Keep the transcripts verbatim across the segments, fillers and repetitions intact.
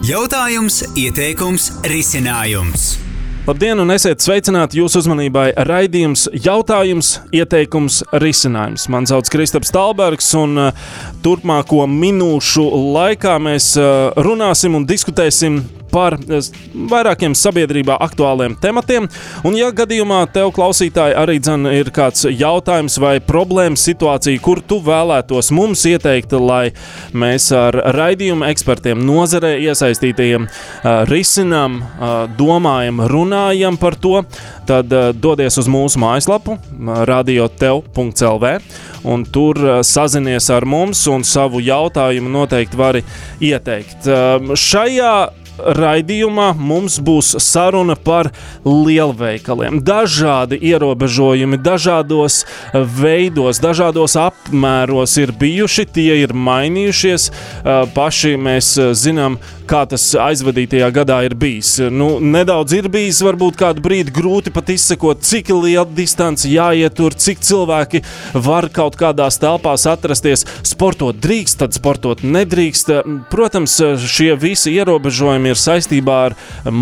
Jautājums, ieteikums, risinājums. Labdien un esiet sveicināti jūsu uzmanībai raidījums Jautājums, ieteikums, risinājums. Man sauc Kristaps Talbergs un uh, turpmāko minūšu laikā mēs uh, runāsim un diskutēsim par vairākiem sabiedrībā aktuāliem tematiem. Un ja gadījumā tev, klausītāji, arī dzen ir kāds jautājums vai problēmas situācija, kur tu vēlētos mums ieteikt, lai mēs ar raidījuma ekspertiem, nozarē iesaistītajiem risinām, domājam, runājam par to, tad dodies uz mūsu mājaslapu radio tev punkts el vē un tur sazinies ar mums un savu jautājumu noteikti vari ieteikt. Šajā raidījumā mums būs saruna par lielveikaliem. Dažādi ierobežojumi, dažādos veidos, dažādos apmēros ir bijuši, tie ir mainījušies. Paši mēs zinām, kā tas aizvadītajā gadā ir bijis. Nu, nedaudz ir bijis, varbūt kādu brīdi grūti pat izsekot, cik liela distance jāietur, cik cilvēki var kaut kādās telpās atrasties. Sportot drīkst, tad sportot nedrīkst. Protams, šie visi ierobežojumi ir saistībā ar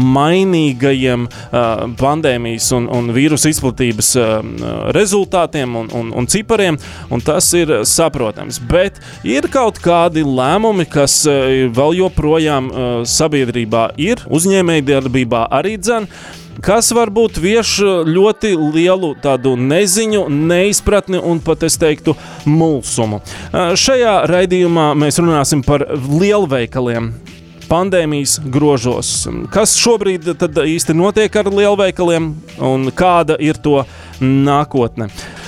mainīgajiem uh, pandēmijas un, un vīrusu izplatības uh, rezultātiem un, un, un cipariem, un tas ir saprotams. Bet ir kaut kādi lēmumi, kas uh, vēl joprojām uh, sabiedrībā ir, uzņēmējdarbībā arī dzen, kas varbūt vieš ļoti lielu tādu neziņu, neizpratni un pat, es teiktu, mulsumu. Uh, šajā raidījumā mēs runāsim par lielveikaliem pandēmijas grožos. Kas šobrīd tad īsti notiek ar lielveikaliem un kāda ir to nākotne?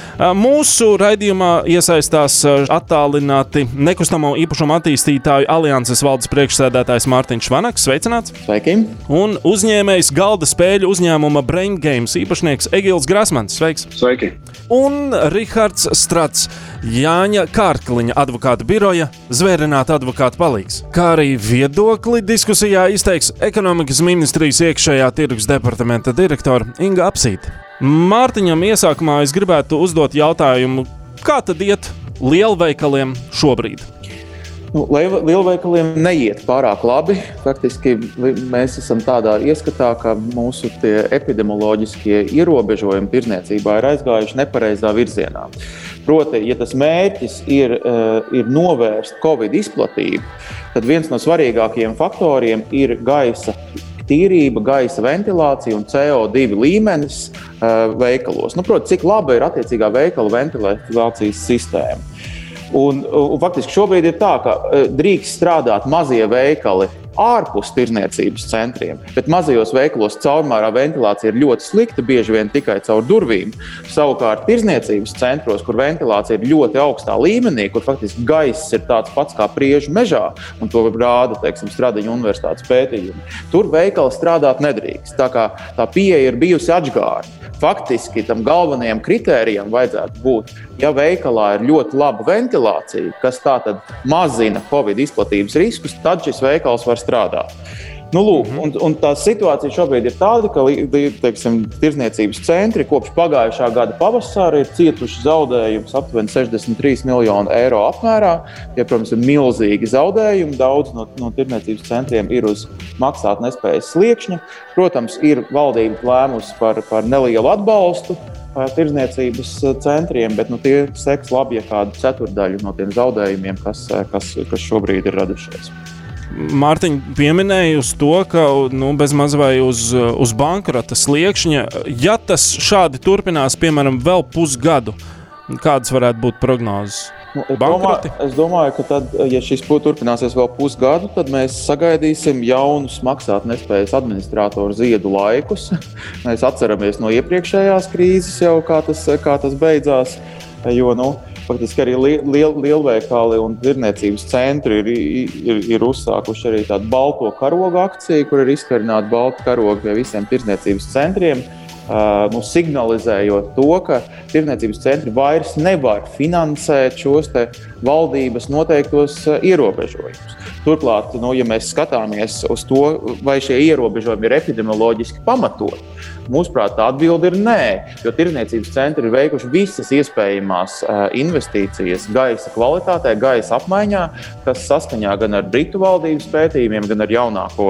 Mūsu raidījumā iesaistās attālināti nekustamo īpašumu attīstītāju alianses valdes priekšsēdētājs Mārtiņš Vanaks. Sveicināts! Sveiki! Un uzņēmējs galda spēļu uzņēmuma Brain Games īpašnieks Egils Grasmans. Sveiks! Sveiki! Un Rihards Strats, Jāņa Kārkliņa advokāta biroja, zvērināta advokāta palīgs. Kā arī viedokli diskusijā izteiks ekonomikas ministrijas iekšējā tirgus departamenta direktora Inga Apsīte. Mārtiņam iesākumā es gribētu uzdot jautājumu, kā tad iet lielveikaliem šobrīd? Nu, lielveikaliem neiet pārāk labi. Faktiski mēs esam tādā ieskatā, ka mūsu tie epidemioloģiskie ierobežojumi tirdzniecībā ir aizgājuši nepareizā virzienā. Proti, ja tas mērķis ir, ir novērst Covid izplatību, tad viens no svarīgākajiem faktoriem ir gaisa tīrība, gaisa ventilācija un C O divi līmenis uh, veikalos. Nu, proti, cik laba ir attiecīgā veikala ventilācijas sistēma. Un, un faktiski šobrīd ir tā, ka uh, drīkst strādāt mazie veikali ārpus tirdzniecības centriem, bet mazajos veikalos caurmērā ventilācija ir ļoti slikta, bieži vien tikai caur durvīm. Savukārt tirdzniecības centros, kur ventilācija ir ļoti augstā līmenī, kur faktiski gaiss ir tāds pats kā priežu mežā, un to rāda, teiksim, Stradiņa universitātes pētījumi, tur veikali strādāt nedrīkst. Tā kā tā pieeja ir bijusi atžgārna. Faktiski tam galvenajam kritērijam vajadzētu būt, ja veikalā ir ļoti laba ventilācija, kas tātad mazina Covid izplatības riskus, tad šis veikals var strādāt. Nu, lūk, un, un tā situācija šobrīd ir tāda, ka teiksim, tirdzniecības centri kopš pagājušā gada pavasara ir cietuši zaudējumus aptuveni sešdesmit trīs miljonu eiro apmērā. Ja, protams, ir milzīgi zaudējumi, daudz no, no tirdzniecības centriem ir uz maksāt nespējas sliekšņa. Protams, ir valdība lēmusi par, par nelielu atbalstu tirdzniecības centriem, bet nu, tie seks labi, ja kādu ceturdaļu no tiem zaudējumiem, kas, kas, kas šobrīd ir radušies. Mārtiņ pieminēja uz to, ka nu, bez maz vai uz, uz bankrota sliekšņa, ja tas šādi turpinās, piemēram, vēl pusgadu, kādas varētu būt prognozes? Nu, es, domāju, es domāju, ka tad, ja šis turpināsies vēl pusgadu, tad mēs sagaidīsim jaunus maksātnespējas administratoru ziedu laikus. Mēs atceramies no iepriekšējās krīzes jau, kā tas, kā tas beidzās, jo, nu, faktiski arī liel, lielveikali un tirdzniecības centri ir, ir, ir uzsākuši arī tādu balto karogu akciju, kur ir izkarināti balti karogi pie visiem tirdzniecības centriem, uh, nu, signalizējot to, ka tirdzniecības centri vairs nevar finansēt šos te valdības noteiktos ierobežojumus. Turklāt, nu, ja mēs skatāmies uz to, vai šie ierobežojumi ir epidemioloģiski pamatoti, mūsuprāt, tā atbilde ir nē, jo tirdzniecības centri ir veikuši visas iespējamās investīcijas gaisa kvalitātē, gaisa apmaiņā, kas saskaņā gan ar Britu valdības pētījumiem, gan ar jaunāko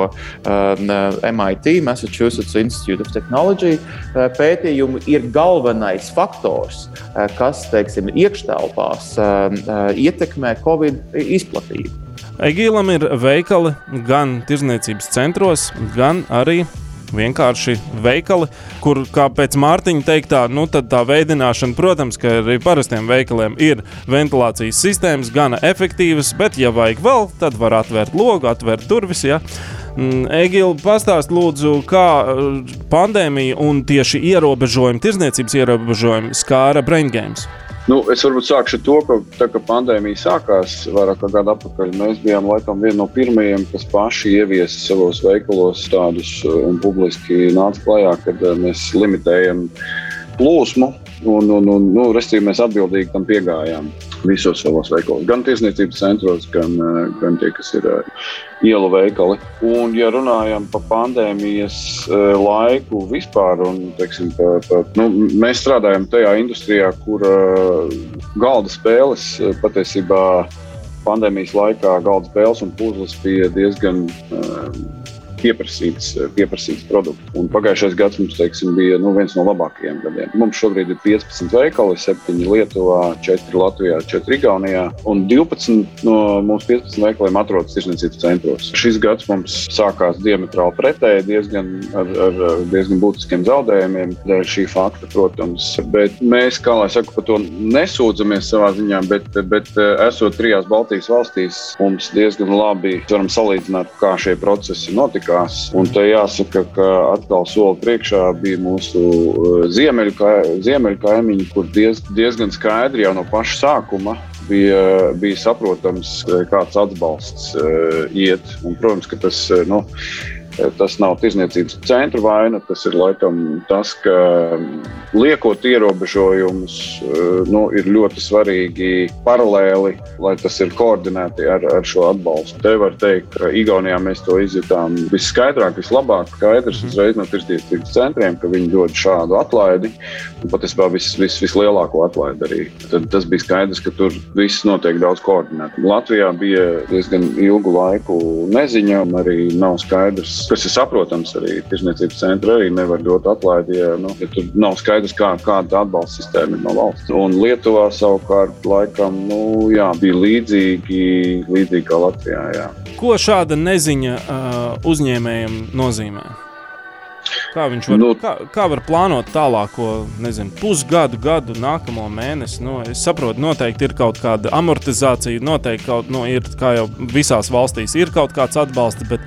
M I T, Massachusetts Institute of Technology pētījumu, ir galvenais faktors, kas, teiksim, iekštelpās ietekmē Covid izplatību. Egīlam ir veikali gan tirdzniecības centros, gan arī vienkārši veikali, kur, kā pēc Mārtiņa teiktā, nu tad tā veidināšana, protams, ka arī parastiem veikaliem ir ventilācijas sistēmas gana efektīvas, bet ja vajag vēl, tad var atvērt logu, atvērt durvis, ja. Egīl, pastāst lūdzu, kā pandēmija un tieši ierobežojumi, tirdzniecības ierobežojumi skāra Brain Games? Nu, es varbūt sākšu to, ka tā, ka pandēmija sākās vairāk kā gadu atpakaļ, mēs bijām laikam vieni no pirmajiem, kas paši ieviesa savos veikalos tādus un publiski nāca klajā, kad mēs limitējam plūsmu un, un, un nu, restīvi mēs atbildīgi tam piegājām visos savos veikalos. Gan tirdzniecības centros, gan, gan tie, kas ir ielu veikali. Un, ja runājam par pandēmijas laiku vispār, un, teiksim, pa, pa, nu, mēs strādājam tajā industrijā, kur galda spēles patiesībā pandēmijas laikā galda spēles un puzles bija diezgan pieprasīts, pieprasīts produkts. Un pagājušais gads mums, teiksim, bija nu, viens no labākajiem gadiem. Mums šobrīd ir piecpadsmit veikali, septiņi Lietuvā, četri Latvijā, četri Igaunijā, un divpadsmit no mūsu piecpadsmit veikaliem atrodas tirdzniecības centros. Šis gads mums sākās diametrāli pretēji, diezgan ar, ar diezgan būtiskiem zaudējumiem, dēļ šī fakta, protams. Bet mēs, kā lai saku, par to nesūdzamies savā ziņā, bet, bet esot trijās Baltijas valstīs, mums diezgan labi varam salīdzināt, kā šie procesi notika. Un te jāsaka, ka atkal soli priekšā bija mūsu ziemeļu, ziemeļu kaimiņi, kur diez, diezgan skaidri jau no paša sākuma bija, bija saprotams, kāds atbalsts uh, iet. Un, protams, ka tas, nu, tas nav tirdzniecības centra vaina, tas ir laikam tas, ka liekot ierobežojumus, nu, ir ļoti svarīgi paralēli, lai tas ir koordinēti ar, ar šo atbalstu. Te var teikt, ka Igaunijā mēs to izjutām visskaidrāk, vislabāk, skaidrs uzreiz no tirdzniecības centriem, ka viņi dod šādu atlaidi, un patiesībā vis, vis, vislielāko atlaidi arī. Tad tas bija skaidrs, ka tur viss notiek daudz koordinēti. Latvijā bija diezgan ilgu laiku neziņa, un arī nav skaidrs, kas ir saprotams arī tirdzniecības centri arī nevar dot atlaidi, ja, nu, ja tur nav skaidrs, kā, kāda atbalsta sistēma ir no valsts. Un Lietuvā savukārt laikam, nu, jā, bija līdzīgi, līdzīgi kā Latvijā, jā. Ko šāda neziņa uh, uzņēmējiem nozīmē? Kā viņš var, nu, kā, kā var plānot tālāko, nezinu, pusgadu, gadu, nākamo mēnesi? Nu, es saprotu, noteikti ir kaut kāda amortizācija, noteikti kaut, nu, ir, kā jau visās valstīs, ir kaut kāds atbalsts, bet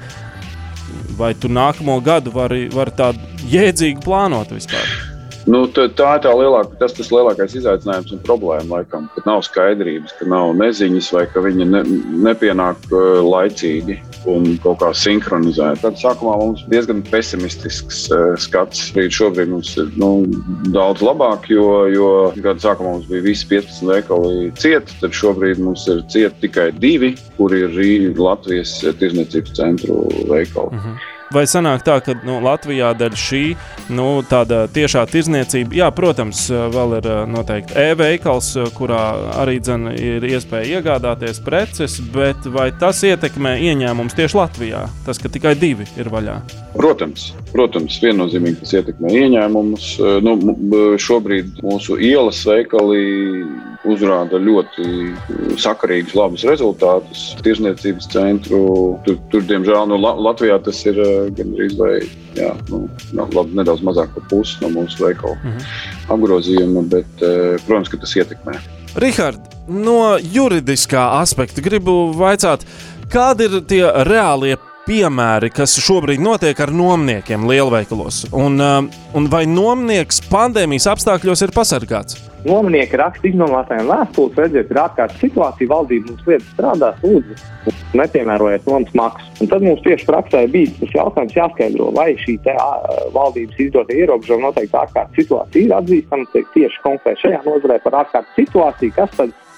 vai tu nākamo gadu vari, vari tādu jēdzīgi plānot vispār? Nu, tā, tā ir tā lielāka, tas tas lielākais izaicinājums un problēma, laikam, ka nav skaidrības, ka nav neziņas vai ka viņi ne, nepienāk uh, laicīgi un kaut kā sinhronizēt. Tad sākumā mums diezgan pesimistisks uh, skats. Šobrīd mums ir nu, daudz labāk, jo, jo gada sākumā mums bija visi piecpadsmit veikali cieti, tad šobrīd mums ir cieti tikai divi, kur ir Latvijas tirdzniecības centru veikali. Mhm. Vai sanāk tā, ka nu, Latvijā dēļ šī nu, tāda tiešā tirdzniecība, jā, protams, vēl ir noteikti e-veikals, kurā arī dzen ir iespēja iegādāties preces, bet vai tas ietekmē ieņēmums tieši Latvijā? Tas, ka tikai divi ir vaļā? Protams, protams, viennozīmīgi tas ietekmē ieņēmumus. Nu, šobrīd mūsu ielas veikali uzrāda ļoti sakarīgus, labus rezultātus. Tirdzniecības centru, tur, tur diemžēl, nu, Latvijā tas ir gandrīz vai, jā, nu, labi, nedaudz mazāk par pusi no mūsu veikalu mhm. apgrozījuma, bet, protams, ka tas ietekmē. Rihard, no juridiskā aspekta gribu vaicāt, kādi ir tie reālie piemēri, kas šobrīd notiek ar nomniekiem lielveikalos? Un, un vai nomnieks pandēmijas apstākļos ir pasargāts? Nomnieki raksta ignorētājiem vēstules, redziet, ir ārkārtas situācija, valdība mums lietas strādā, lūdzu, nepiemērojiet nomas maksu. Un tad mums tieši praksē bija tas jautājums jāskaidro, vai šī te valdības izdotie ierobežojumi noteikti ārkārtas situācija ir atzīstama tieši konkrēti šajā nozarē par ārkārtas situāciju, kas tad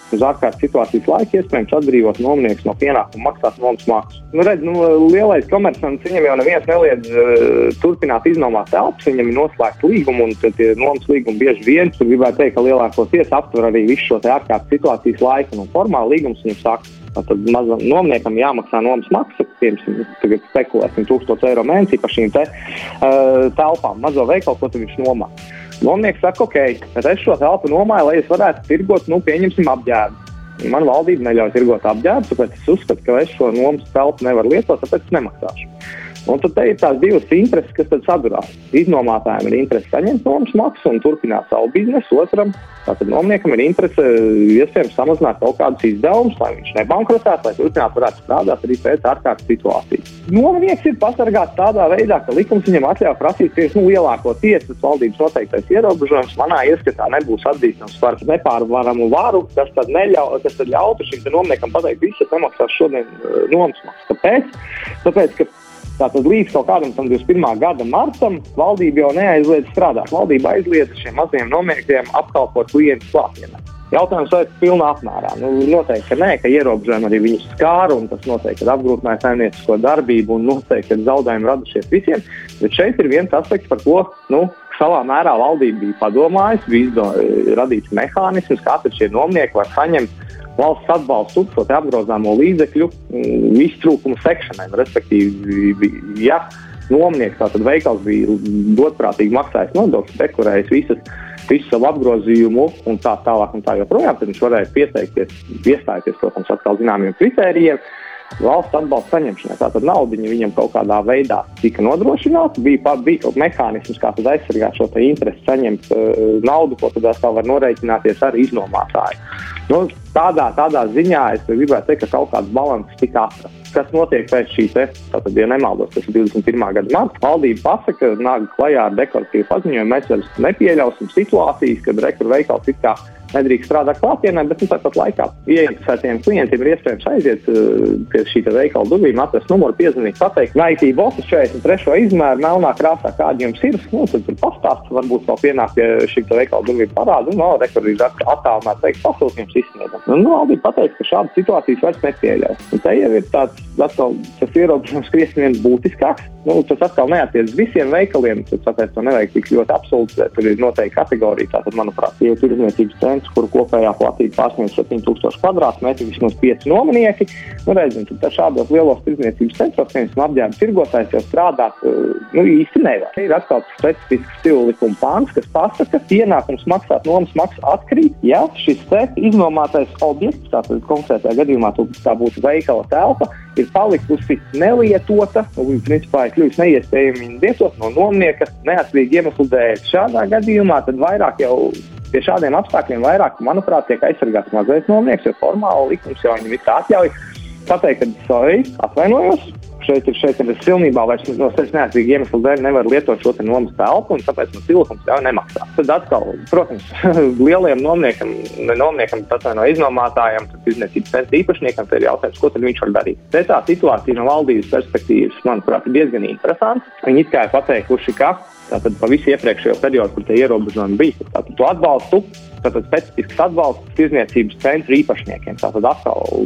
uz ārkārtas situācijas laika iespējams atbrīvot nomnieks no pienākuma maksāt nomas maksu. Nu, redz, nu, lielais komersants, viņam jau neviens neliedz uh, turpināt iznomāt telpas, viņam ir noslēgts līgumu, un tad tie nomas līgumi bieži vien, tur gribētu teikt, ka lielākoties aptver arī visu šo te ārkārtas situācijas laiku, un formāli līgums viņam saka, tad mazam nomniekam jāmaksā nomas maksa, piemēram, tagad spekulēsim tūkstoš eiro mēnesī par šīm te uh, telpām, mazo veikalu, ko tad viņš nomā. Nomnieks saka, ok, bet es šo telpu nomāju, lai es varētu tirgot, nu, pieņemsim apģērbu. Man valdība neļauj tirgot apģērbu, tāpēc es uzskatu, ka es šo nomas telpu nevaru lietot, tāpēc es nemaksāšu. Un tad te ir tās divas intereses, kas tad sadurās. Iznomātājiem ir interese saņemt nomas maksu un turpināt savu biznesu, otram, tātad nomniekam ir interese iespējams samazināt kaut kādus izdevumus, lai viņš nebankrotētu, lai turpināt varētu strādāt arī pēc ārkārtas situācijas. Nomnieks ir pasargāts tādā veidā, ka likums viņam atļauj prasīt tieks, nu, lielāko tiesas valdības noteiktais ierobežojums. Manā ieskatā nebūs atzīstams par nepārvaramu varu, kas tad, neļauj, kas tad ļautu šim nomniekam pateikt, visi nemaksās šodien uh, nomas maksu. Kāpēc? Tāpēc, ka Tātad līdz kaut kādam tam divdesmit pirmā gada martam valdība jau neaizliedz strādāt. Valdība aizliedz šiem maziem nomniekiem apkalpot klientus klātienē. Jautājums vai pilnā apmērā? Nu, noteikti, ka nē, ka ierobežojumi arī viņus skāra, un tas noteikti, ka apgrūtināja saimniecisko darbību, un noteikti, ka zaudējumi radušies visiem. Bet šeit ir viens aspekts, par ko, nu, savā mērā valdība bija padomājusi, bija radīts mehānisms, kā tad šie nomnieki var saņemt valsts atbalstu šo te apgrozāmo līdzekļu iztrūkumu sekšanai. Respektīvi, ja nomnieks, tātad veikals bija godprātīgi maksājis nodokļus, dekorējis visas, visu savu apgrozījumu un tā tālāk un tā joprojām, tad viņš varēja pieteikties, iestājoties, protams, atkal zināmiem kritērijiem, valsts atbalsta saņemšanai. Tātad naudiņa viņam kaut kādā veidā tika nodrošināta, bija, bija kaut mehānisms, kā tad aizsargāt šo te interesi saņemt uh, naudu, ko tad atkal var norēķināties ar iznomātāju. Nu, tādā, tādā ziņā es gribētu teikt, ka kaut kāds balans tika atrasts. Kas notiek pēc šī te, tātad, ja nemaldos, tas ir divdesmit pirmā gada marta, valdība pasaka, nāk klajā ar dekoratīvu paziņojumu, mēs vairs nepieļausim situācijas, kad rekur veikals it kā nedrīkst strādāt klātienē, bet nu, tāpat laikā ieinteresētiem klientiem ir iespējams aiziet uh, pie šī veikala durvīm, atrast numuru, piezvanīt, pateikt, Naitī bosu četrdesmit trešo izmēru, melnā krāsā, kādi jums ir, nu, tad tur pastāsts, varbūt vēl pienāk pie šī veikala durvīm parādu, un no, rekur ir attālināt veikt pasūtījums izsniedzam. Un nu, valdība pateica, ka šādas situācijas vairs nepieļaus. Un te jau ir tāds, atkal, tas ierobežojums krietni viens būtiskāks. Nu, tas atkal neatiec visiem veikaliem, tāpēc to nevajag tik ļoti absolūti, tur ir noteikti kategorija, tātad, manuprāt, ja ir tirdzniecības centrs, kuru kopējā platība pārsniedz septiņi tūkstoši kvadrātmetri, vismaz pieci nominieki. Nu, reizim, tad šādos lielos tirdzniecības centros, piemēram, apģērba tirgotājs jau strādāt, nu, īsti nevar. Ir atkal specifisks stila likuma pāns, kas pasaka, pienākums maksāt nomas maksu atkrīt, ja šis te iznomātais objekts, tātad konkrētajā gadījumā tā būtu veikala telpa, ir palikusi nelietota, un principā ir kļuvis neiespējami lietot no nomnieka neatkarīgi iemeslu dēļ. Šādā gadījumā tad vairāk jau pie šādiem apstākļiem vairāk, manuprāt, tiek aizsargāts mazais nomnieks, jo formāli likums jau viņam visu atļauj pateikt, ka sorry, atvainojos. Šeit ir, šeit ir silnībā vairs no sevis neatkarīgi iemeslu dēļ nevar lietot šo te nomas telpu, un tāpēc mums tilkums ļauj nemaksāt. Tad atkal, protams, lieliem nomniekam, ne nomniekam, no iznomātājiem, tad tirdzniecības centra īpašniekam, tad ir jautājums, ko tad viņš var darīt. Te tā situācija no valdības perspektīvas, manuprāt, ir diezgan interesanta. Viņi it kā ir pateikuši, ka tātad pa visu iepriekšējo periodu, kur tie ierobežojumi bija, tātad to atbalstu, tātad specifisks atbalsts tirdzniecības centra īpašniekiem. Tātad atkal,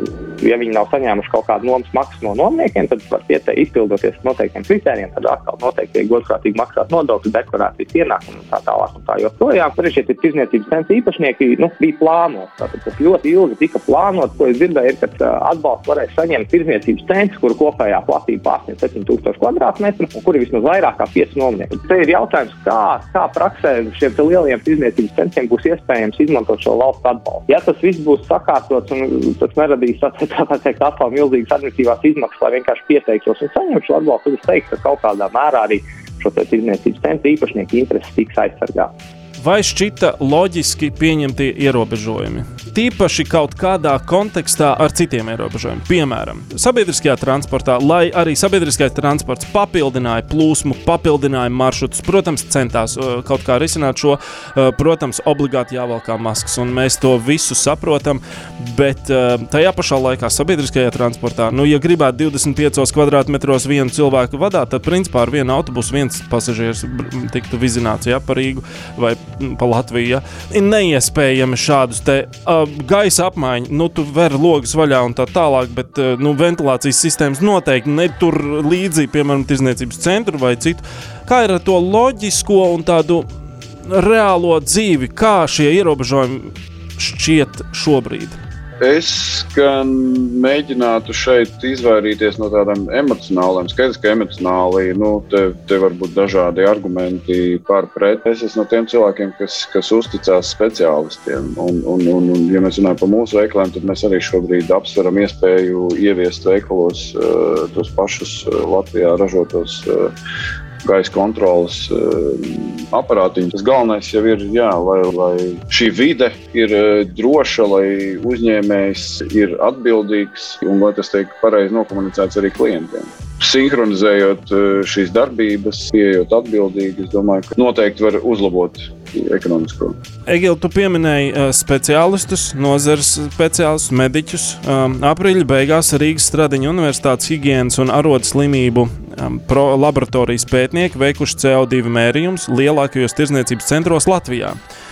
ja viņi nav saņēmuši kaut kādu nomas maksu no nomniekiem, tad var pieteikt izpildoties noteiktiem kritērijiem, tad atkal noteikti tiek godprātīgi maksāt nodokļu, deklarācijas ienākumu un tā tālāk un tā joprojām. Arī šie tirdzniecības centra īpašnieki, nu, bija plānots. Tātad tas ļoti ilgi tika plānots, ko es dzirdēju, ir, ka atbalstu varēs saņemt tirdzniecības centrs, kuru kopējā platība pārsniedz septiņi tūkstoši kvadrātmetru un kuri vismaz vairāk kā pieci nomnieki. Te ir jautājums, kā, kā praksē šiem lielajiem tirdzniecības centriem būs iespējams izmantot šo valsts atbalstu. Ja tas viss būs sakārtots un tas neradīs tā, tā, tā teikt, atkal milzīgas administratīvās izmaksas, lai vienkārši pieteiktos un saņemtu šo atbalstu, tad es teiktu, ka kaut kādā mērā arī šo tirdzniecības centra īpašnieku intereses tiks aizsargāts. Vai šķita loģiski pieņemtie ierobežojumi? Tīpaši kaut kādā kontekstā ar citiem ierobežojumiem. Piemēram, sabiedriskajā transportā, lai arī sabiedriskais transports papildināja plūsmu, papildināja maršrutus, protams, centās uh, kaut kā risināt šo, uh, protams, obligāti jāvalkā maskas, un mēs to visu saprotam, bet uh, tajā pašā laikā sabiedriskajā transportā, nu, ja gribētu divdesmit piecos kvadrātmetros vienu cilvēku vadāt, tad principā ar vienu autobusu viens pasažieris tiktu vizināts, ja, pa Rīgu vai pa Latviju. Ja. Ir neiespējami šādus te uh, gaisa apmaiņa, nu, tu ver logus vaļā un tā tālāk, bet nu, ventilācijas sistēmas noteikti ne tur līdzi, piemēram, tirzniecības centru vai citu. Kā ir ar to loģisko un tādu reālo dzīvi, kā šie ierobežojumi šķiet šobrīd? Es gan mēģinātu šeit izvairīties no tādām emocionāliem, skaidrs, ka emocionāli, nu, te, te var būt dažādi argumenti par pret. Es esmu no tiem cilvēkiem, kas, kas uzticās speciālistiem, un, un, un, un ja mēs runājam par mūsu veikaliem, tad mēs arī šobrīd apsveram iespēju ieviest veikalos uh, tos pašus uh, Latvijā ražotos uh, gaisa kontrolas uh, aparātiņu. Tas galvenais jau ir, jā, lai, lai šī vide ir uh, droša, lai uzņēmējs ir atbildīgs un lai tas tiek pareizi nokomunicēts arī klientiem. Sinhronizējot uh, šīs darbības, pieejot atbildīgi, es domāju, ka noteikti var uzlabot ekonomisko. Egil, tu pieminēji uh, speciālistus, nozares speciālistus, mediķus. Um, aprīļa beigās Rīgas Stradiņa Universitātes higienas un arodu slimību um, pro laboratorijas pētnieki veikuši C O divi mērījumus lielākajos tirdzniecības centros Latvijā.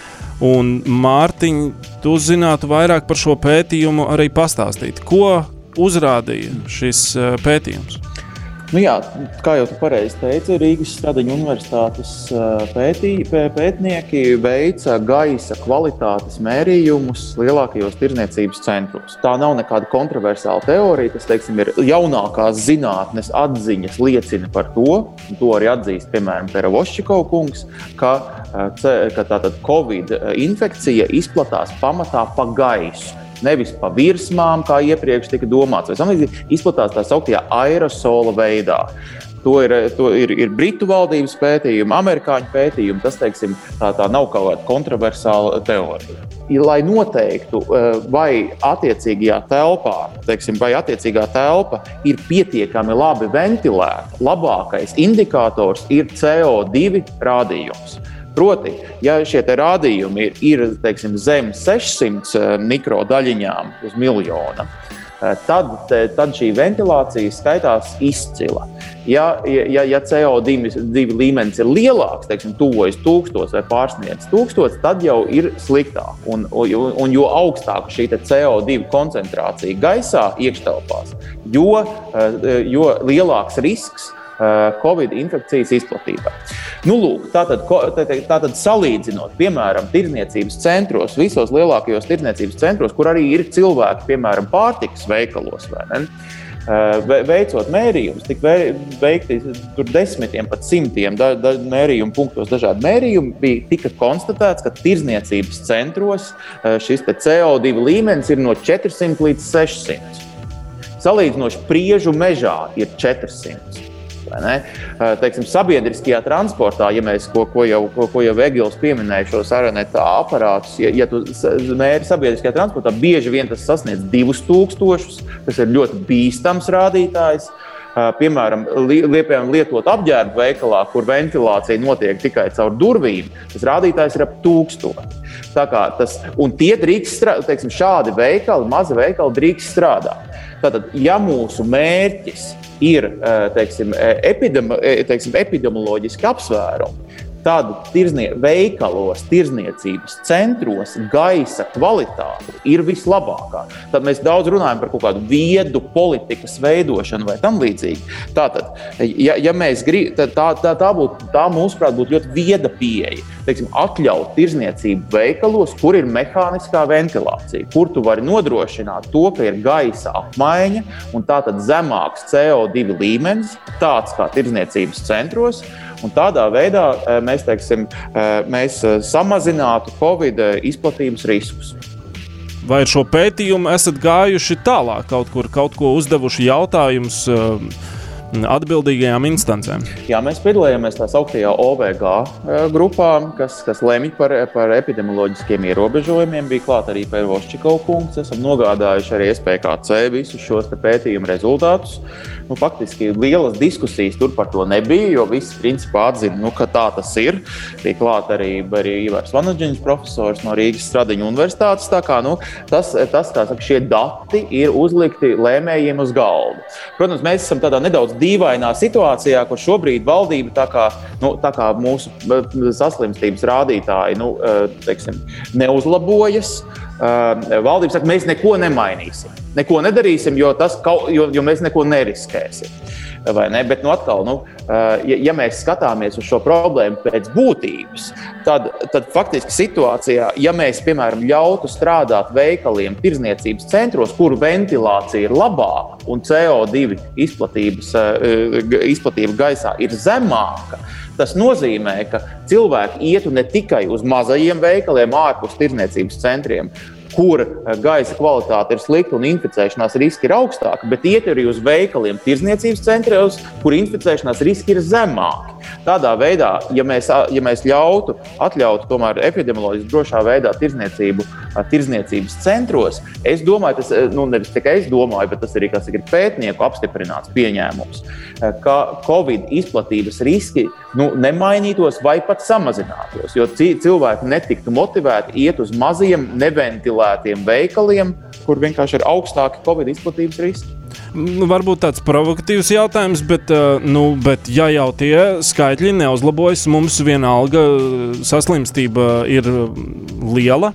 Un Mārtiņ, tu zinātu vairāk par šo pētījumu arī pastāstīt. Ko uzrādīja šis uh, pētījums? Nu jā, kā jau tu pareizi teici, Rīgas Stradiņa Universitātes pētī, pētnieki veica gaisa kvalitātes mērījumus lielākajos tirdzniecības centros. Tā nav nekāda kontroversāla teorija, tas, teiksim, ir jaunākās zinātnes atziņas liecina par to, un to arī atzīst, piemēram, Perevoščikov kungs, ka, ka tātad Covid infekcija izplatās pamatā pa gaisu. Nevis pa virsmām, kā iepriekš tika domāts, vai samīdzīgi izplatās tā sauktajā aerosola veidā. To ir, to ir, ir Britu valdības pētījumi, amerikāņu pētījumi, tas, teiksim, tā, tā nav kaut kāda kontroversāla teorija. Lai noteiktu, vai attiecīgajā telpā, teiksim, vai attiecīgā telpa ir pietiekami labi ventilēta, labākais indikators ir C O divi rādījums. Proti, ja šie te rādījumi ir, ir teiksim, zem sešsimt mikrodaļiņām uz miljona, tad, tad šī ventilācija skaitās izcila. Ja, ja, ja C O divi līmenis ir lielāks, teiksim, tuvojas tūkstots vai pārsniedz tūkstots, tad jau ir sliktāk. Un, un, un jo augstāka šī C O divi koncentrācija gaisā iekštelpās, jo, jo lielāks risks Covid infekcijas izplatībai. Nu, lūk, tātad, tātad salīdzinot, piemēram, tirdzniecības centros, visos lielākajos tirdzniecības centros, kur arī ir cilvēki, piemēram, pārtikas veikalos, vai ne? Veicot mērījumus, tik veikti tur desmitiem pat simtiem da, da, mērījumu punktos dažādi mērījumi, bija tika konstatēts, ka tirdzniecības centros šis te C O divi līmenis ir no četrsimt līdz sešsimt. Salīdzinoši Priežu mežā ir četrsimt. Teiksim, sabiedriskajā transportā, ja mēs, ko, ko, jau, ko, ko jau Egils pieminēja šos araneta aparātus, ja, ja tu mēri sabiedriskajā transportā, bieži vien tas sasniedz divus tūkstošus, tas ir ļoti bīstams rādītājs. Piemēram, liepējām lietot apģērbu veikalā, kur ventilācija notiek tikai caur durvīm, tas rādītājs ir ap tūkstoti. Tā kā tas, un tie drīkst strādāt, teiksim, šādi veikali, mazi veikali drīkst strādāt. Tātad, ja mūsu mērķis ir, teiksim, epidemi, teiksim, epidemioloģiski apsvērumi, tad tirznie, veikalos, tirdzniecības centros gaisa kvalitāte ir vislabākā. Tad mēs daudz runājam par kaut kādu viedu politikas veidošanu vai tam līdzīgi. Tātad, ja, ja mēs grib, tad tā, tā, tā, būtu, tā mūsuprāt būtu ļoti vieda pieeja. Teiksim, atļaut tirdzniecību veikalos, kur ir mehāniskā ventilācija, kur tu vari nodrošināt to, ka ir gaisa apmaiņa un tātad zemāks C O divi līmenis, tāds kā tirdzniecības centros, un tādā veidā mēs, teiksim, mēs samazinātu Covid izplatības riskus. Vai ar šo pētījumu esat gājuši tālāk, kaut kur, kaut ko uzdevuši jautājumus atbildīgajām instancēm? Jā, mēs piedalījāmies tā sauktajā O V G grupā, kas, kas lemj par, par epidemioloģiskiem ierobežojumiem. Bija klāt arī Perevoščikov kungs. Esam nogādājuši arī S P K C visus šos pētījumu rezultātus. nu, faktiski lielas diskusijas tur par to nebija, jo visi principā atzina, nu, ka tā tas ir. Bija klāt arī, arī Ivars Vanaģiņš, profesors no Rīgas Stradiņu universitātes. Tā kā, nu, tas, tas, kā saka, šie dati ir uzlikti lēmējiem uz galda. Protams, mēs esam tādā nedaudz dīvainā situācijā, kur šobrīd valdība tā kā, nu, tā kā mūsu saslimstības rādītāji, nu, teiksim, neuzlabojas. Valdība saka, mēs neko nemainīsim, neko nedarīsim, jo, tas, jo, jo mēs neko neriskēsim. Vai ne? Bet nu, atkal, nu, ja, ja mēs skatāmies uz šo problēmu pēc būtības, tad, tad faktiski situācijā, ja mēs, piemēram, ļautu strādāt veikaliem tirdzniecības centros, kuru ventilācija ir labāka un C O divi izplatības, izplatība gaisā ir zemāka, tas nozīmē, ka cilvēki ietu ne tikai uz mazajiem veikaliem ārpus tirdzniecības centriem, kur gaisa kvalitāte ir slikta un inficēšanās riski ir augstāki, bet iet arī uz veikaliem tirdzniecības centros, kur inficēšanās riski ir zemāki. Tādā veidā, ja mēs, ja mēs ļautu, atļautu tomēr epidemioloģiski drošā veidā tirdzniecību tirdzniecības centros, es domāju, tas, nu, nevis tikai es domāju, bet tas arī, kas ir pētnieku apstiprināts pieņēmums, ka Covid izplatības riski nu, nemainītos vai pat samazinātos, jo cilvēki netiktu motivēti iet uz maziem, neventilētiem veikaliem, kur vienkārši ir augstāki Covid izplatības riski. Nu, varbūt tāds provokatīvs jautājums, bet, nu, bet ja jau tie skaitļi neuzlabojas, mums vienalga saslimstība ir liela.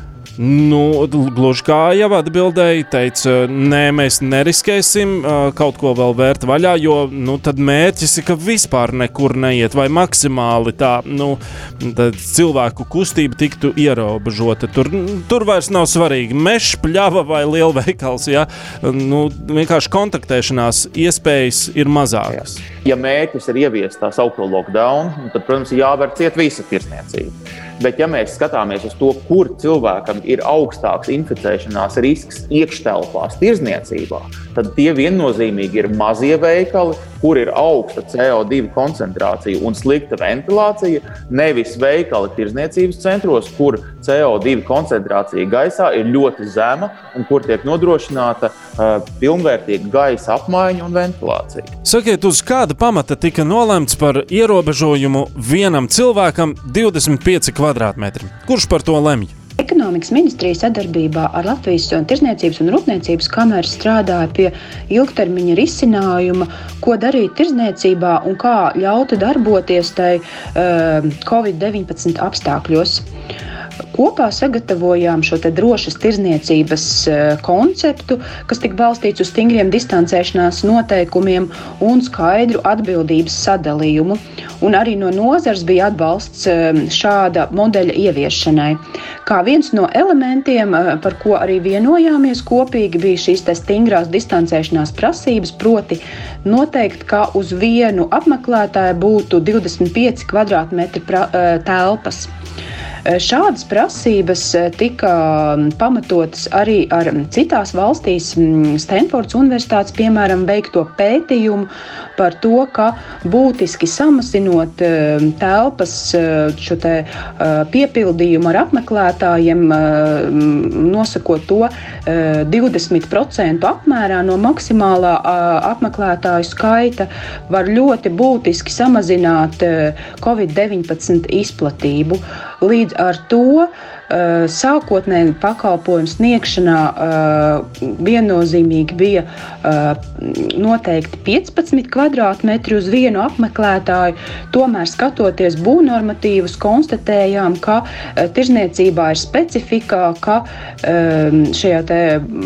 Nu, gluži kā jau atbildēja, teica, nē, mēs neriskēsim kaut ko vēl vērt vaļā, jo nu, tad mērķis ir, ka vispār nekur neiet vai maksimāli tā, nu, tad cilvēku kustība tiktu ierobežota. Tur, tur vairs nav svarīgi mešs, pļava vai lielveikals, ja? Nu, vienkārši kontaktēšanās iespējas ir mazākas. Ja mērķis ir ieviest tā saukto lockdown, tad, protams, ir jāver ciet visa tirdzniecība. Bet, ja mēs skatāmies uz to, kur cilvēkam ir augstāks inficēšanās risks iekštelpās tirdzniecībā, tad tie viennozīmīgi ir mazie veikali, kur ir augsta C O divi koncentrācija un slikta ventilācija, nevis veikali tirdzniecības centros, kur C O divi koncentrācija gaisā ir ļoti zema un kur tiek nodrošināta uh, pilnvērtīga gaisa apmaiņa un ventilācija. Sakiet, uz kāda pamata tika nolemts par ierobežojumu vienam cilvēkam divdesmit pieci kvadrātmetri? Kurš par to lemj? Ekonomikas ministrija sadarbībā ar Latvijas Tirdzniecības un Rūpniecības kameru strādāja pie ilgtermiņa risinājuma, ko darīt tirdzniecībā un kā ļautu darboties tai uh, Covid deviņpadsmit apstākļos. Kopā sagatavojām šo te drošas tirdzniecības konceptu, kas tika balstīts uz stingriem distancēšanās noteikumiem un skaidru atbildības sadalījumu. Un arī no nozars bija atbalsts šāda modeļa ieviešanai. Kā viens no elementiem, par ko arī vienojāmies kopīgi, bija šīs te stingrās distancēšanās prasības, proti noteikt, ka uz vienu apmeklētāju būtu divdesmit pieci kvadrātmetri telpas. Šādas prasības tika pamatotas arī ar citās valstīs, Stanfordas universitātes, piemēram, veikto pētījumu par to, ka būtiski samazinot telpas šo te piepildījumu ar apmeklētājiem, nosakot to divdesmit procentu apmērā no maksimālā apmeklētāju skaita, var ļoti būtiski samazināt Covid deviņpadsmit izplatību. Līdz ar to sākotnēji pakalpojumu sniegšanā viennozīmīgi bija noteikti piecpadsmit kvadrātmetri uz vienu apmeklētāju. Tomēr, skatoties būvnormatīvus, konstatējām, ka tirdzniecībā ir specifikā, ka šajā te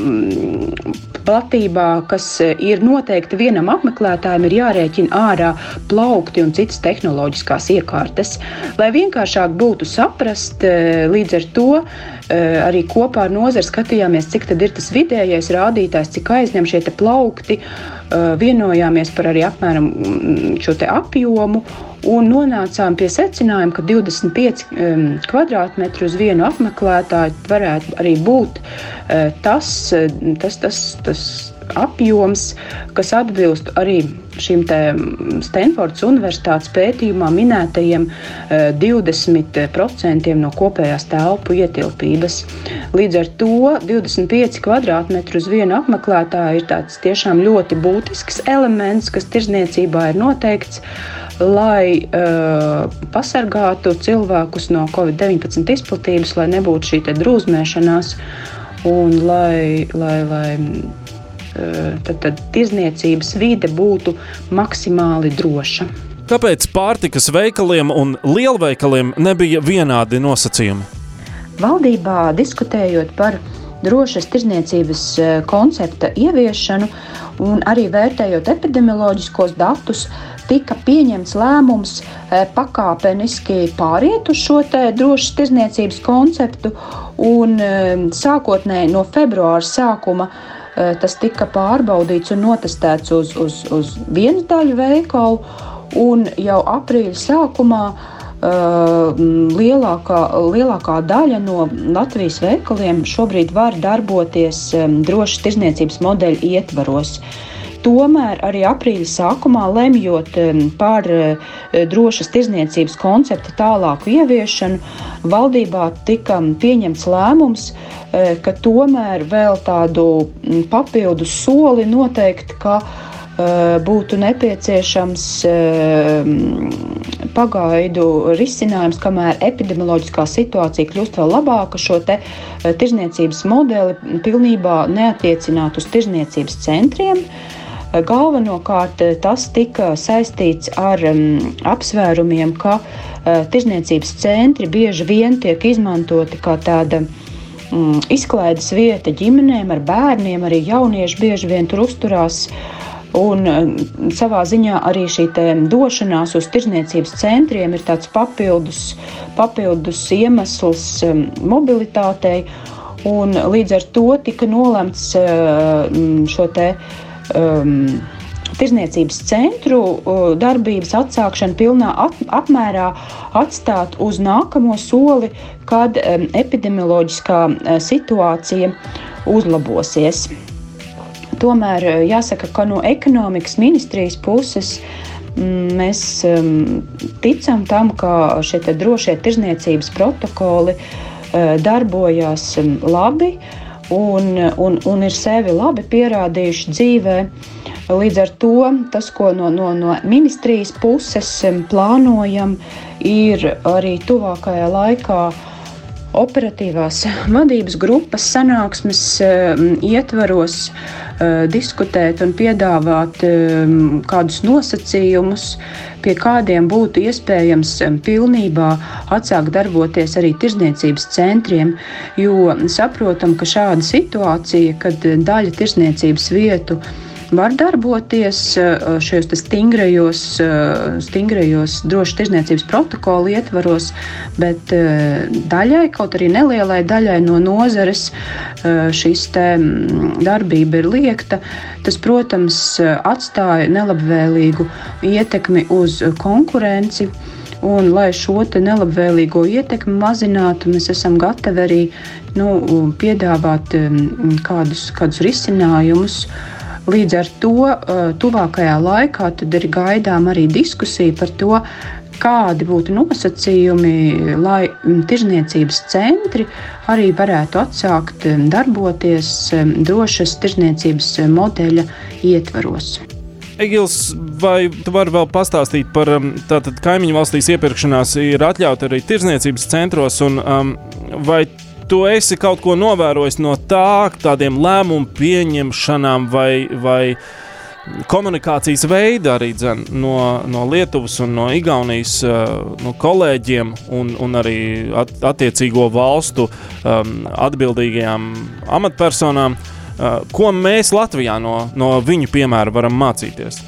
platībā, kas ir noteikti vienam apmeklētājam, ir jārēķina ārā plaukti un citas tehnoloģiskās iekārtas. Lai vienkāršāk būtu saprast, līdz ar to arī kopā ar nozari skatījāmies, cik tad ir tas vidējais rādītājs, cik aizņem šie te plaukti, vienojāmies par arī apmēram šo te apjomu un nonācām pie secinājuma, ka divdesmit pieci kvadrātmetri uz vienu apmeklētāju varētu arī būt tas, tas, tas, tas apjoms, kas atbilst arī šim te Stanfordas universitātes pētījumā minētajiem divdesmit procentiem no kopējās telpu ietilpības. Līdz ar to divdesmit pieci kvadrātmetri uz vienu apmeklētāju ir tāds tiešām ļoti būtisks elements, kas tirzniecībā ir noteikts, lai uh, pasargātu cilvēkus no covid deviņpadsmit izplatības, lai nebūtu šī te drūzmēšanās un lai, lai, lai uh, tad, tad tirzniecības vide būtu maksimāli droša. Kāpēc pārtikas veikaliem un lielveikaliem nebija vienādi nosacījumi? Valdībā diskutējot par drošas tirzniecības koncepta ieviešanu un arī vērtējot epidemioloģiskos datus, tika pieņemts lēmums pakāpeniski pāriet uz šo te drošas tirzniecības konceptu un sākotnēji no februāra sākuma tas tika pārbaudīts un notestēts uz, uz, uz vienu daļu veikalu un jau aprīļa sākumā uh, lielākā, lielākā daļa no Latvijas veikaliem šobrīd var darboties um, drošas tirzniecības modeļa ietvaros. Tomēr arī aprīļa sākumā, lemjot par drošas tirzniecības koncepta tālāku ieviešanu, valdībā tika pieņemts lēmums, ka tomēr vēl tādu papildus soli noteikti, ka būtu nepieciešams pagaidu risinājums, kamēr epidemioloģiskā situācija kļūst vēl labāka, šo te tirzniecības modeli pilnībā neatiecināt uz tirzniecības centriem. Galvenokārt tas tika saistīts ar um, apsvērumiem, ka uh, tirzniecības centri bieži vien tiek izmantoti kā tāda um, izklaides vieta ģimenēm ar bērniem, arī jaunieši bieži vien tur uzturās. Un um, savā ziņā arī šī te došanās uz tirzniecības centriem ir tāds papildus, papildus iemesls um, mobilitātei. Un līdz ar to tika nolemts uh, šo te Um, tirzniecības centru uh, darbības atsākšanu pilnā at, apmērā atstāt uz nākamo soli, kad um, epidemioloģiskā uh, situācija uzlabosies. Tomēr uh, jāsaka, ka no ekonomikas ministrijas puses um, mēs um, ticam tam, ka šie te drošie tirzniecības protokoli uh, darbojās um, labi, Un, un, un ir sevi labi pierādījuši dzīvē. Līdz ar to tas, ko no, no, no ministrijas puses plānojam, ir arī tuvākajā laikā operatīvās vadības grupas sanāksmes ietvaros diskutēt un piedāvāt kādus nosacījumus, pie kādiem būtu iespējams pilnībā atsākt darboties arī tirzniecības centriem, jo saprotam, ka šāda situācija, kad daļa tirzniecības vietu var darboties šajos stingrajos, stingrajos drošas tirzniecības protokolu ietvaros, bet daļai, kaut arī nelielai daļai no nozares šis te darbība ir liekta. Tas, protams, atstāja nelabvēlīgu ietekmi uz konkurenci. Un, lai šo te nelabvēlīgo ietekmi mazinātu, mēs esam gatavi arī nu, piedāvāt kādus, kādus risinājumus. Līdz ar to tuvākajā laikā tad ir gaidām arī diskusija par to, kādi būtu nosacījumi, lai tirzniecības centri arī varētu atsākt darboties drošas tirzniecības modeļa ietvaros. Egils, vai tu vari vēl pastāstīt par tātad kaimiņu valstīs iepirkšanās ir atļauta arī tirzniecības centros, un um, vai tu esi kaut ko novērojis no tā, tādiem lēmumu pieņemšanām vai, vai komunikācijas veida arī dzen, no, no Lietuvas un no Igaunijas no kolēģiem un, un arī at, attiecīgo valstu um, atbildīgajām amatpersonām, uh, ko mēs Latvijā no, no viņu piemēra varam mācīties?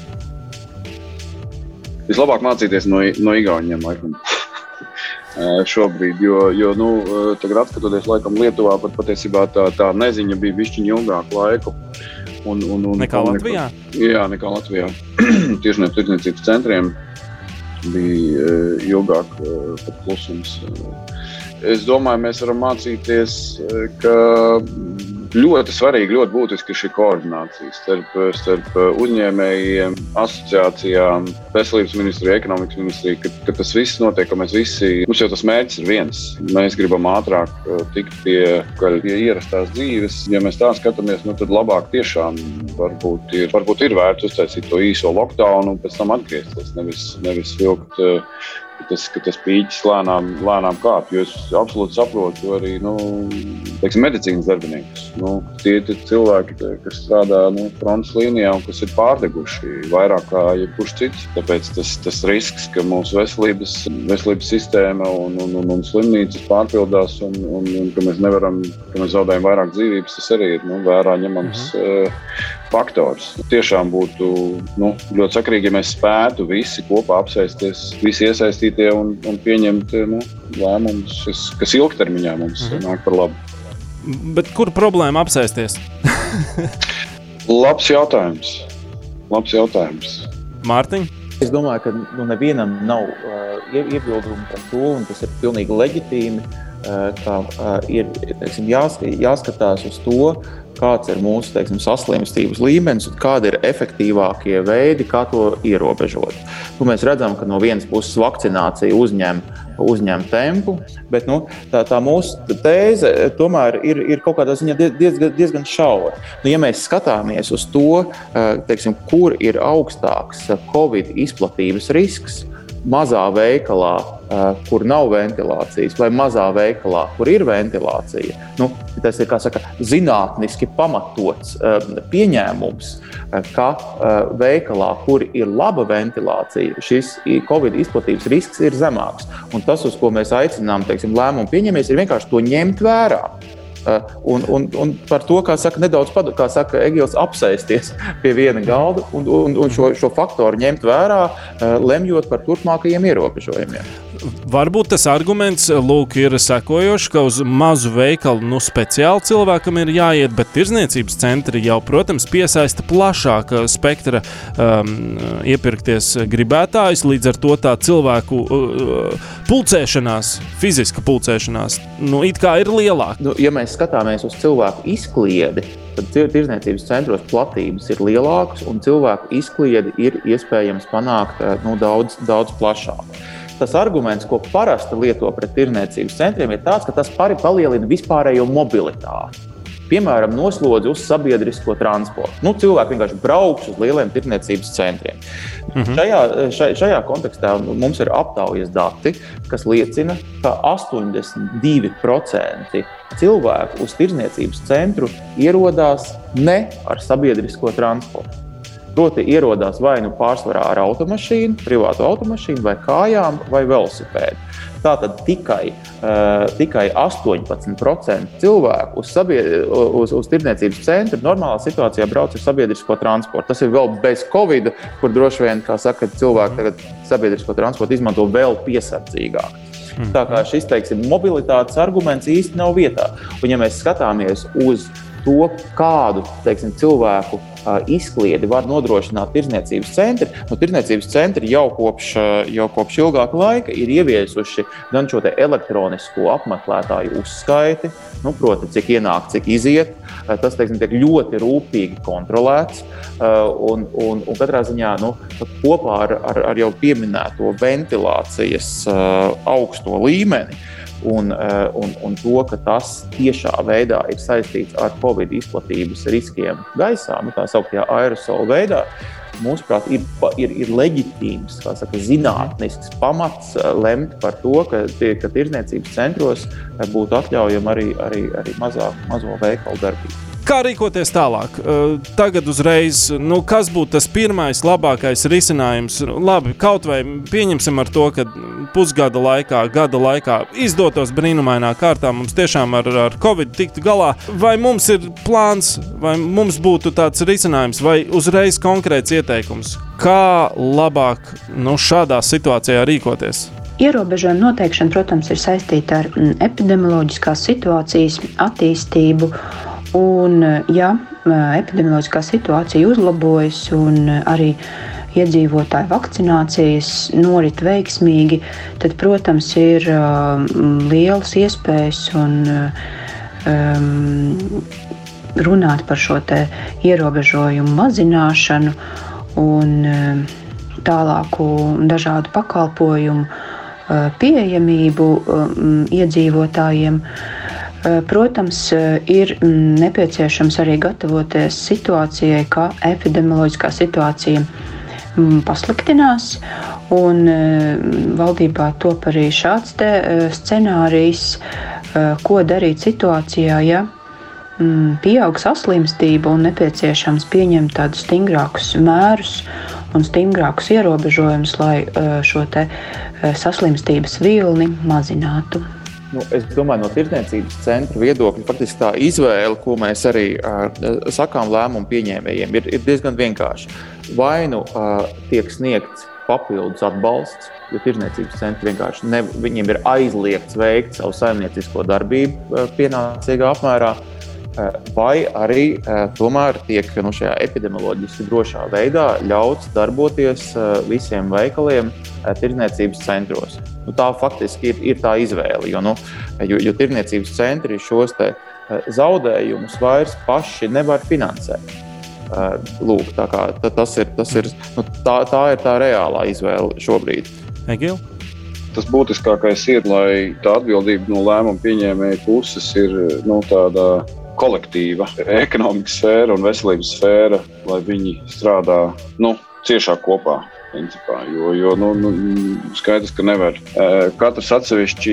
Vislabāk mācīties no, no Igauniem, laikam. Šobrīd, jo, jo nu, tagad atskatoties laikam Lietuvā, pat patiesībā tā, tā neziņa bija bišķiņ ilgāku laiku. Un, un, un, nekā Latvijā? Nekā, jā, nekā Latvijā. Tieši no tirdzniecības centriem bija ilgāk pat klusums. Es domāju, mēs varam mācīties, ka ļoti svarīgi, ļoti būtiski ir šī koordinācija starp, starp uzņēmējiem, asociācijām, veselības ministriju, ekonomikas ministriju, ka, ka tas viss notiek, ka mēs visi, mums jau tas mērķis ir viens. Mēs gribam ātrāk tikt pie, pie ierastās dzīves. Ja mēs tā skatāmies, nu tad labāk tiešām varbūt ir, varbūt ir vērts uztaisīt to īso lockdown un pēc tam atgriezties, nevis, nevis vilkt Tas, ka tas pīķis lēnām, lēnām kāp, jo es absolūti saprotu arī, nu, teiksim, medicīnas darbiniekus. Nu, tie ir cilvēki, kas strādā, nu, frontes līnijā un kas ir pārdeguši vairāk kā jebkurš cits. Tāpēc tas, tas risks, ka mūsu veselības, veselības sistēma un, un, un, un slimnīcas pārpildās un, un, un ka mēs nevaram, ka mēs zaudējam vairāk dzīvības, tas arī ir, nu, vērā ņemams mm-hmm. uh, faktors. Tiešām būtu, nu, ļoti sakrīgi, ja mēs spētu visi kopā apsēsties, visi iesaistītie un, un pieņemt, nu, lēmumus, kas, kas ilgtermiņā mums mm-hmm. nāk par labu. Bet kur problēma apsēsties? Labs jautājums. Labs jautājums. Mārtiņ? Es domāju, ka nu, nevienam nav uh, iebildumu par to, un tas ir pilnīgi leģitīmi, uh, ka uh, ir teiksim, jās, jāskatās uz to, kāds ir mūsu teiksim, saslimstības līmenis un kādi ir efektīvākie veidi, kā to ierobežot. Nu, mēs redzam, ka no vienas puses vakcinācija uzņem, uzņem tempu, bet nu, tā, tā mūsu tēze tomēr ir, ir kaut kādā ziņā diezgan, diezgan šaura. Nu, ja mēs skatāmies uz to, teiksim, kur ir augstāks Covid izplatības risks, mazā veikalā, kur nav ventilācijas, vai mazā veikalā, kur ir ventilācija. Nu, tas ir, kā saka, zinātniski pamatots pieņēmums, ka veikalā, kur ir laba ventilācija, šis Covid izplatības risks ir zemāks. Un tas, uz ko mēs aicinām, teiksim, lēmumu pieņemies, ir vienkārši to ņemt vērā. Un, un, un par to, kā saka, nedaudz padu, kā saka Egils, apsēsties pie viena galda un, un, un šo, šo faktoru ņemt vērā, lemjot par turpmākajiem ierobežojumiem. Varbūt tas arguments lūk, ir sekojošs, ka uz mazu veikalu nu, speciāli cilvēkam ir jāiet, bet tirdzniecības centri jau, protams, piesaista plašāka spektra um, iepirkties gribētājus, līdz ar to tā cilvēku uh, pulcēšanās, fiziska pulcēšanās, nu, it kā ir lielāka. Nu, ja mēs skatāmies uz cilvēku izkliedi, tad tirdzniecības centros platības ir lielākas un cilvēku izkliedi ir iespējams panākt nu, daudz, daudz plašāk. Tas arguments, ko parasti lieto pret tirdzniecības centriem, ir tāds, ka tas palielina vispārējo mobilitāti. Piemēram, noslodzi uz sabiedrisko transportu. Nu, cilvēki vienkārši brauks uz lieliem tirdzniecības centriem. Mm-hmm. Šajā, šaj, šajā kontekstā mums ir aptaujas dati, kas liecina, ka astoņdesmit divi procenti cilvēku uz tirdzniecības centru ierodās ne ar sabiedrisko transportu. Proti ierodās vai nu pārsvarā ar automašīnu, privātu automašīnu, vai kājām, vai velosipēdu. Tātad tikai, uh, tikai astoņpadsmit procenti cilvēku uz, sabied... uz, uz tirdzniecības centru normālā situācijā brauc ar sabiedrisko transportu. Tas ir vēl bez Covid, kur droši vien, kā saka, cilvēki tagad sabiedrisko transportu izmanto vēl piesardzīgāk. Mm. Tā kā šis, teiksim, mobilitātes arguments īsti nav vietā. Un ja mēs skatāmies uz to, kādu, teiksim, cilvēku uh, izkliedi var nodrošināt tirdzniecības centri, nu, tirdzniecības centri jau kopš, uh, jau kopš ilgāka laika ir ieviesuši gan šo te elektronisko apmeklētāju uzskaiti, nu, proti, cik ienāk, cik iziet. Uh, tas, teiksim, tiek ļoti rūpīgi kontrolēts uh, un, un, un katrā ziņā nu, kopā ar, ar, ar jau pieminēto ventilācijas uh, augsto līmeni. Un, un, un to, ka tas tiešā veidā ir saistīts ar Covid izplatības riskiem gaisā, nu tā sauktajā aerosola veidā, mūsuprāt, ir, ir, ir leģitīms, kā saka, zinātnisks pamats lemt par to, ka, ka tirdzniecības centros būtu atļaujama arī, arī, arī mazā, mazo veikalu darbība. Kā rīkoties tālāk? Tagad uzreiz, nu, kas būtu tas pirmais labākais risinājums? Labi, kaut vai pieņemsim ar to, ka pusgada laikā, gada laikā izdotos brīnumainā kārtā mums tiešām ar, ar Covid tiktu galā. Vai mums ir plāns, vai mums būtu tāds risinājums, vai uzreiz konkrēts ieteikums? Kā labāk nu, šādā situācijā rīkoties? Ierobežojuma noteikšana, protams, ir saistīta ar epidemioloģiskās situācijas attīstību. Un, ja epidemioloģiskā situācija uzlabojas un arī iedzīvotāju vakcinācijas norit veiksmīgi, tad, protams, ir uh, lielas iespējas un um, runāt par šo te ierobežojumu mazināšanu un tālāku dažādu pakalpojumu pieejamību iedzīvotājiem. Protams, ir nepieciešams arī gatavoties situācijai, ka epidemioloģiskā situācija pasliktinās, un valdībā top arī šāds te scenārijs, ko darīt situācijā, ja pieaug saslimstība un nepieciešams pieņemt tādus stingrākus mērus un stingrākus ierobežojumus, lai šo te saslimstības vilni mazinātu. Nu, es domāju, no tirdzniecības centra viedokļa faktiski tā izvēle, ko mēs arī uh, sakām lēmumu pieņēmējiem, ir, ir diezgan vienkārši. Vai nu uh, tiek sniegts papildus atbalsts, jo tirdzniecības centri vienkārši ne, viņiem ir aizliegts veikt savu saimniecisko darbību uh, pienācīgā apmērā, uh, vai arī uh, tomēr tiek nu, šajā epidemioloģiski drošā veidā ļauts darboties uh, visiem veikaliem uh, tirdzniecības centros. Nu, tā faktiski ir, ir tā izvēle, jo, nu, jo, jo tirdzniecības centri šos te zaudējumus vairs paši nevar finansēt. Lūk, tā kā tas ir, tas ir, nu, tā, tā ir tā reālā izvēle šobrīd. Egil? Tas būtiskākais ir, lai tā atbildība no lēmuma pieņēmēja puses ir nu, tāda kolektīva ekonomikas sfēra un veselības sfēra, lai viņi strādā nu, ciešāk kopā. Principā, jo, jo nu, nu, skaidrs, ka nevar. Katrs atsevišķi,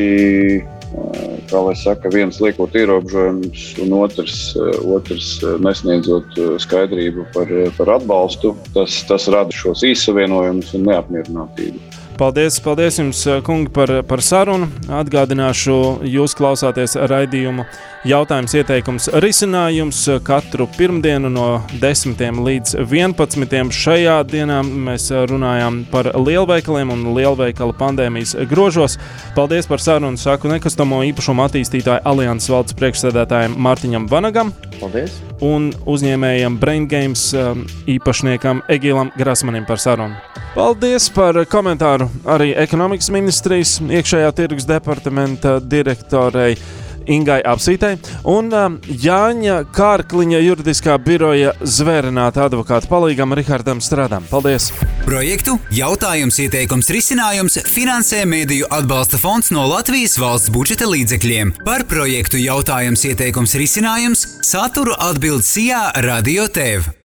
kā lai saka, viens liekot ierobežojumus un otrs, otrs nesniedzot skaidrību par, par atbalstu, tas, tas rada šos īssavienojumus un neapmierinātību. Paldies, paldies jums, kungi, par, par sarunu. Atgādināšu, jūs klausāties raidījumu jautājums, ieteikums, risinājums katru pirmdienu no desmitiem līdz vienpadsmitiem. Šajā dienā mēs runājām par lielveikaliem un lielveikala pandēmijas grožos. Paldies par sarunu, saku nekustamo īpašumu attīstītāju Alianses valdes priekšsēdētājiem Mārtiņam Vanagam. Paldies. Un uzņēmējam Brain Games īpašniekam Egilam Grasmanim par sarunu. Paldies par komentāru arī ekonomikas ministrijas iekšējā tirgus departamenta direktorei Ingai Apsītei un Jāņa Kārkliņa juridiskā biroja zvērināta advokāta palīgam Rihardam Stradam. Paldies! Projektu jautājums, ieteikums, risinājums finansē Mediju atbalsta fonds no Latvijas valsts budžeta līdzekļiem. Par projektu jautājums, ieteikums, risinājums saturu atbild Sijā Radio T V.